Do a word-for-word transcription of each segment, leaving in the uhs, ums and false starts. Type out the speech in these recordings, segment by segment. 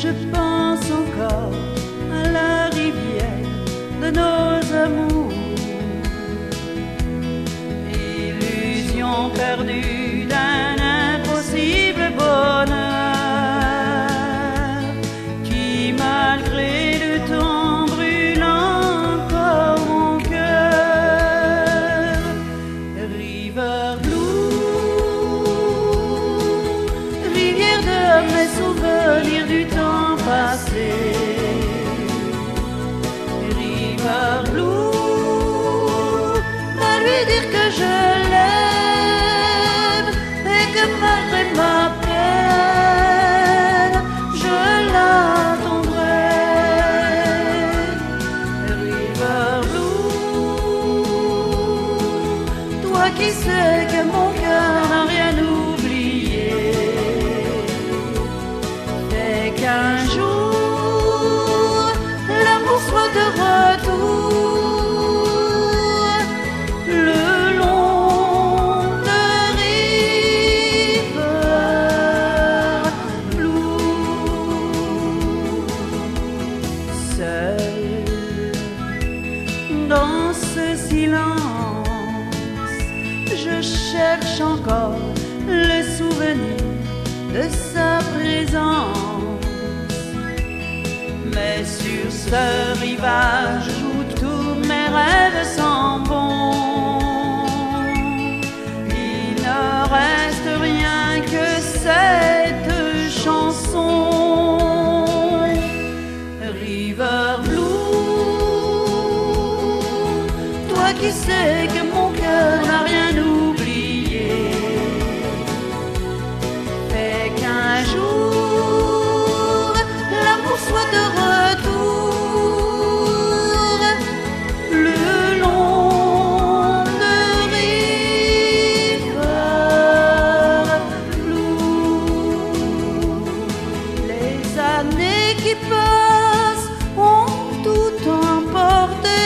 je pense encore à la rivière de nos amours, illusion perdue d'un impossible bonheur qui, malgré le temps, brûle encore mon cœur. River Blue, rivière de mes souvenirs du temps passé. River Blue, va lui dire que je l'aime et que malgré ma peine, je l'attendrai. River Blue, toi qui sais que mon cœur n'a rien oublié, et qu'un jour l'amour soit de retour le long de River Blue. Seul dans ce silence, je cherche encore le souvenir de sa présence. Mais sur ce rivage où tous mes rêves sont bons, il ne reste rien que cette chanson. River Blue, toi qui sais que mon cœur n'a rien oublié, fais qu'un jour l'amour soit de retour le long de River Blue. Les années qui passent ont tout emporté,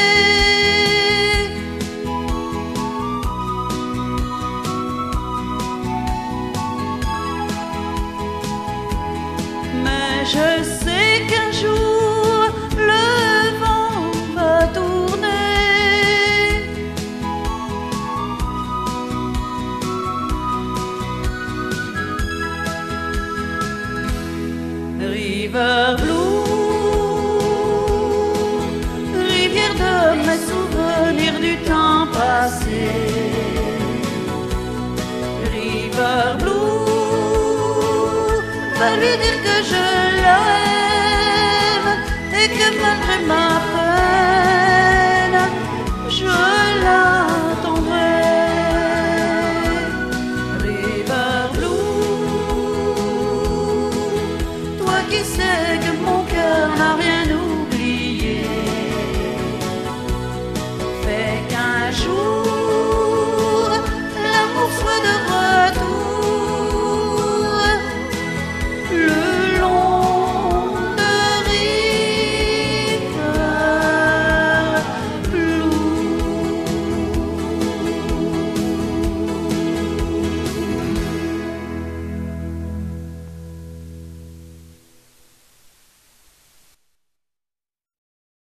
mais je sais qu'un jour le vent va tourner. River Blue, rivière de mes souvenirs du temps passé. River Blue, va lui dire que je l'aime et que malgré ma peine, je l'aime.